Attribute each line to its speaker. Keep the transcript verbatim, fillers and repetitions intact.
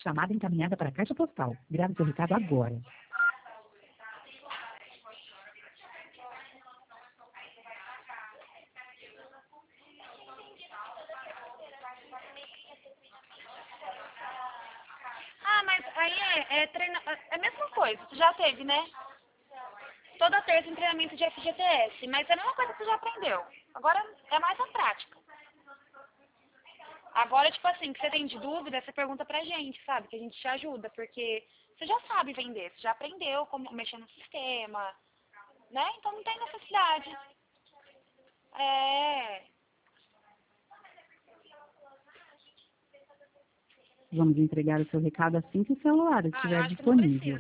Speaker 1: Chamada encaminhada para a caixa postal. Grave seu recado agora.
Speaker 2: Ah, mas aí é, é, treina, é a mesma coisa, tu já teve, né? Toda terça em treinamento de F G T S, mas é a mesma coisa que tu já aprendeu. Agora é mais a prática. Agora, tipo assim, que você tem de dúvida, você pergunta pra gente, sabe? Que a gente te ajuda, porque você já sabe vender, você já aprendeu como mexer no sistema, né? Então não tem necessidade. É...
Speaker 1: Vamos entregar o seu recado assim que o celular
Speaker 2: Ah, eu
Speaker 1: estiver
Speaker 2: acho que não
Speaker 1: disponível.
Speaker 2: precisa.